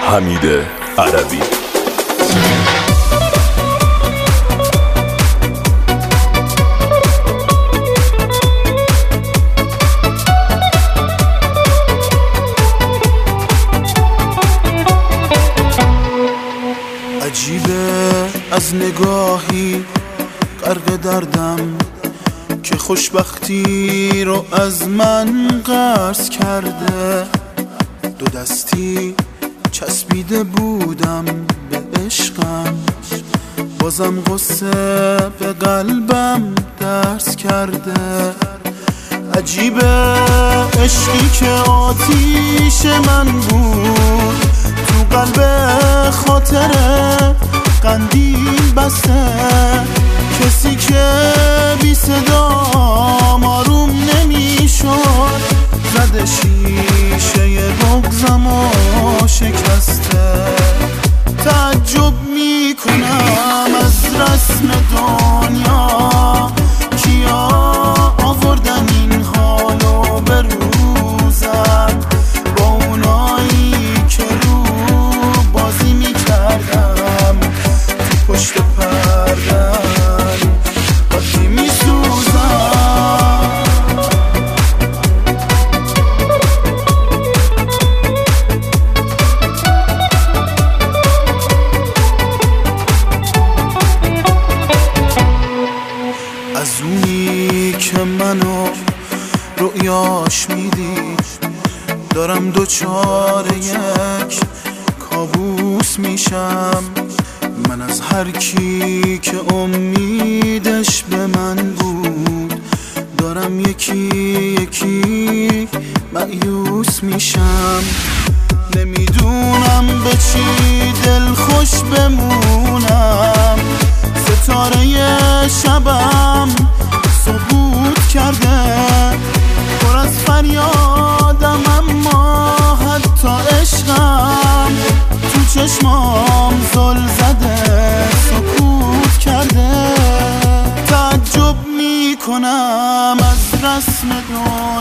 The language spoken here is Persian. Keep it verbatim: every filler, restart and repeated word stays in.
حمید عربی. عجیبه از نگاهی غرق دردم که خوشبختی رو از من قرض کرده. دو دستی چسبیده بودم به عشقم، بازم غصه به قلبم درس کرده. عجیبه عشقی که آتیش من بود تو قلب خاطره قندیل بسته. کسی که بی صدا آروم نمیشد زده شیشه بغضم و شکسته. تعجب میکنم از رسم دنیا، کیا آوردن این حالو به روزم، با اونایی که رو بازی میکردم تو پشت پردم وقتی میسوزم. از اونی که منو رؤیاش میدید دارم دوچار یک کابوس میشم. من از هر کی که امیدش به من بود دارم یکی یکی مایوس میشم. نمیدونم به چی دل خوش بمونم، ستاره شبم ثبوت کرده. پر از فریادم اما حتی عشقم تو چشمام زل زده سکوت کرده. تعجب میکنم از رسم دنیا،